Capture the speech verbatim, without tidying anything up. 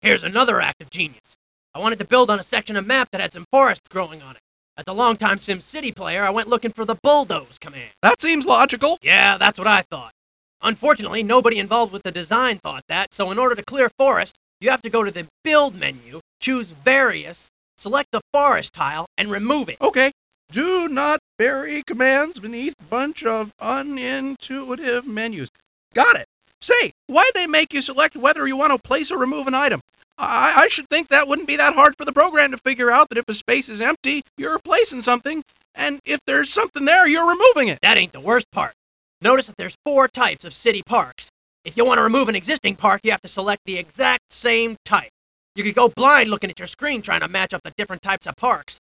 Here's another act of genius. I wanted to build on a section of map that had some forest growing on it. As a longtime SimCity player, I went looking for the bulldoze command. That seems logical. Yeah, that's what I thought. Unfortunately, nobody involved with the design thought that, so in order to clear forest, you have to go to the Build menu, choose Various, select the forest tile, and remove it. Okay. Do not bury commands beneath bunch of unintuitive menus. Got it. Say, why'd they make you select whether you want to place or remove an item? I, I should think that wouldn't be that hard for the program to figure out that if a space is empty, you're replacing something, and if there's something there, you're removing it. That ain't the worst part. Notice that there's four types of city parks. If you want to remove an existing park, you have to select the exact same type. You could go blind looking at your screen trying to match up the different types of parks.